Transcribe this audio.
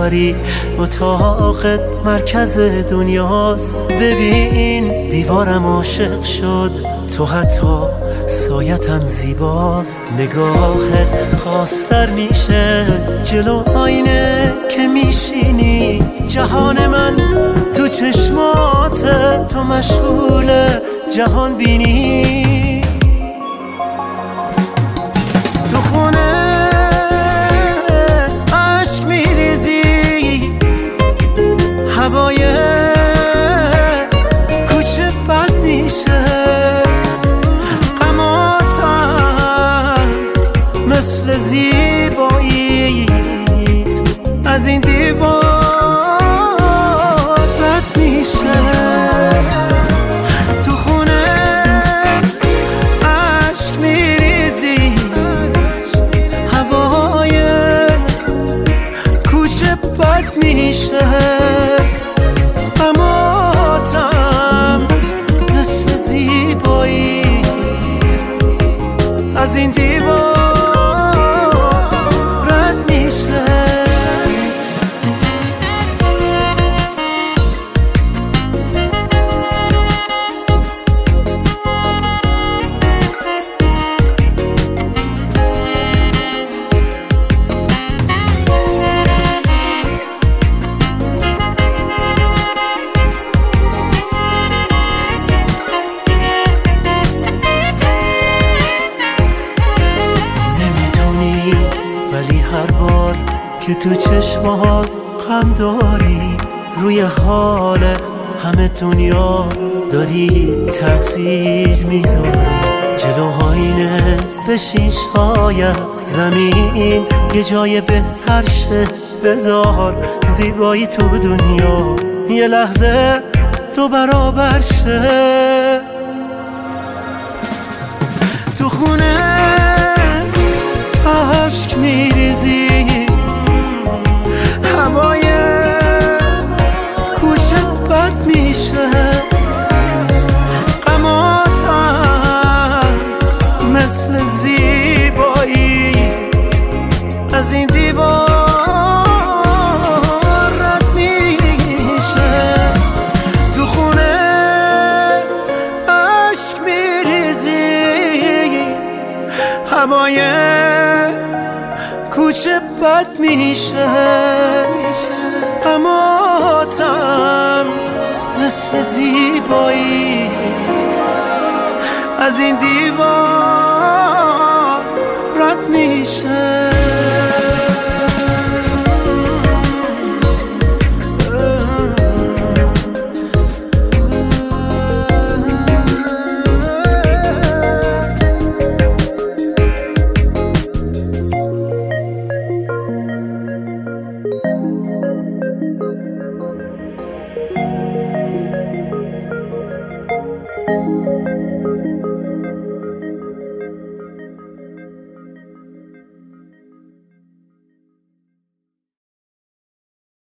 داری، اتاقت مرکز دنیاست. ببین دیوارم عاشق شد، تو حتی سایتم زیباست. نگاهت خواستر میشه جلو آینه که میشینی. جهان من تو چشمات، تو مشغول جهان بینی. تو خونه عشق میریزی، هوای کوچه بد میشه. غماتم مثل زیباییت از این دیوار رد میشه. تو خونه عشق میریزی، هوای کوچه بد میشه. غماتم مثل زیباییت از این دیوار رد میشه. ولی هر بار که تو چشمات غم داری، روی حال همه دنیا داری تأثیر میذاری. جلو آینه بشین، شاید زمین یه جای بهتر شه. بذار زیبایی تو دنیا یه لحظه دو برابر شه. تو خونه عشق میریزی، هوای کوچه بد میشه. غماتم مثل زیباییت از این دیوار رد میشه. تو خونه عشق میریزی، هوای کوچه بد میشه. غماتم مثل زیباییت از این دیوار رد میشه.